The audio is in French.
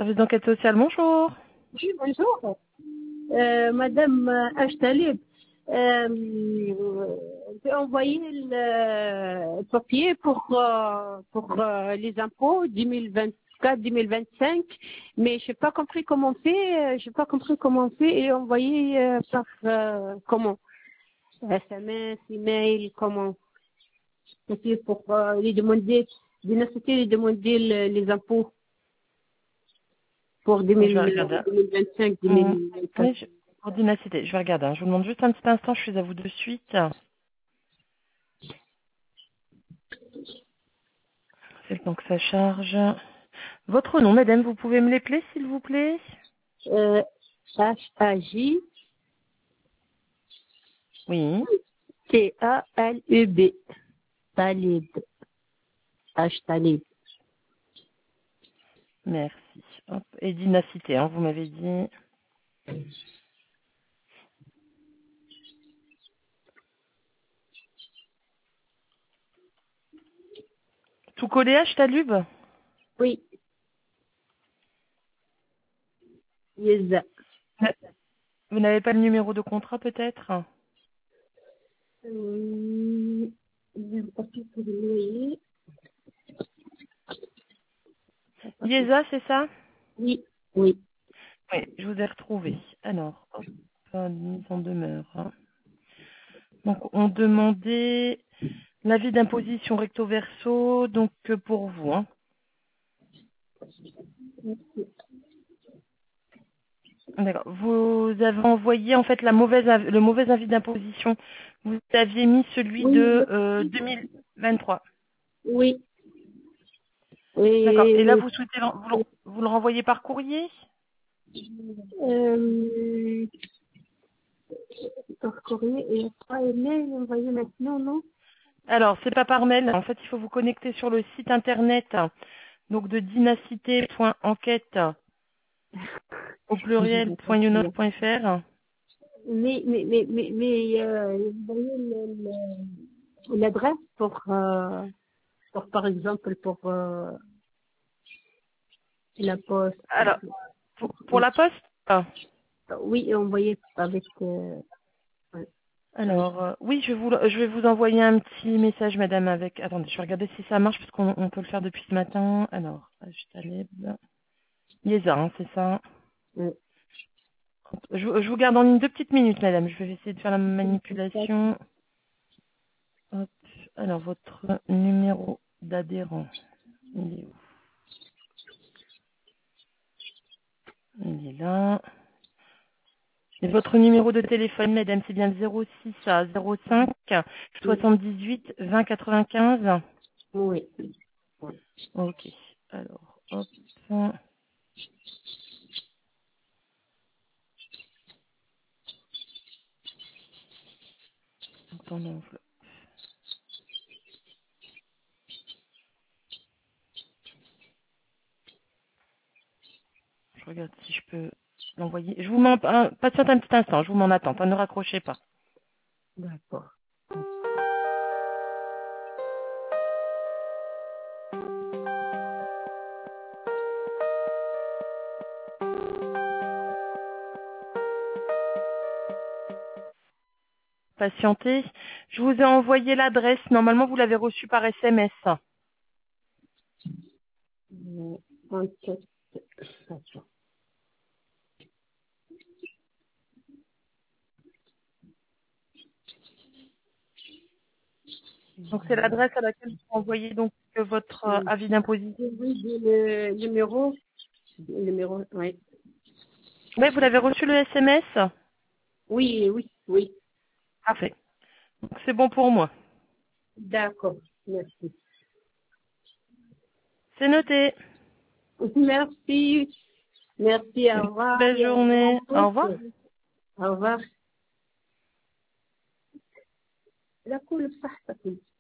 Service d'enquête sociale, bonjour. Oui, bonjour. Madame Ashtalib, j'ai envoyé le papier pour les impôts 2024-2025, mais je n'ai pas compris comment on fait. J'ai pas compris comment on fait et envoyé par comment SMS, email, comment c'est pour les demander, les demander les impôts pour Je vais regarder. 2025-2024. Oui, Ordinacité, je vais regarder. Je vous demande juste un petit instant, je suis à vous de suite. C'est le temps que ça charge. Votre nom, madame, vous pouvez me l'épeler, s'il vous plaît? H-A-J Oui, T-A-L-U-B. Talib. H. Talib. merci. Hop. Et Dinacité, vous m'avez dit. Tout collé H, Talub? Oui. Yeza. Vous n'avez pas le numéro de contrat, peut-être? J'ai un papier pour le loyer. Yeza, c'est ça? Oui. Oui. Oui, je vous ai retrouvé. Alors, hop, mise en demeure. Donc, on demandait l'avis d'imposition recto verso, donc pour vous. D'accord. Vous avez envoyé en fait le mauvais avis d'imposition. Vous aviez mis celui Oui. de 2023. Oui. D'accord. Et là, Et, vous souhaitez vous le renvoyer par courrier? euh, par courrier et pas email envoyé maintenant, non? Alors, c'est pas par mail. En fait, il faut vous connecter sur le site internet donc de dinacité.enquête au pluriel.younof.fr. Vous voyez l'adresse pour, par exemple, pour la poste. Alors, pour la poste. Oui, envoyé avec... ouais. Alors, oui, je vais vous envoyer un petit message, madame, avec... Attendez, je vais regarder si ça marche, parce qu'on peut le faire depuis ce matin. Alors, Taleb. Yeza, c'est ça. Ouais. Je vous garde en ligne 2 petites minutes, madame. Je vais essayer de faire la manipulation. Hop. Alors, votre numéro d'adhérent, il est où? Il est là. Et votre numéro de téléphone, madame, c'est bien le 06 à 05 78 20 95. Oui. Ok. Alors, hop. Dans l'enveloppe. Je regarde si je peux l'envoyer. Je vous mets patiente un petit instant, je vous m'en attends, ne raccrochez pas. D'accord. Patientez. Je vous ai envoyé l'adresse. Normalement, vous l'avez reçue par SMS. Enquête. D'accord. Donc, c'est l'adresse à laquelle vous envoyez donc votre avis d'imposition. Oui, j'ai le numéro. Le numéro, oui. Oui, vous l'avez reçu le SMS? Oui, oui, oui. Parfait. Donc, c'est bon pour moi. D'accord. Merci. C'est noté. Merci. Merci. Au Une revoir. belle journée. Au revoir. Au revoir. La coule, صحتك.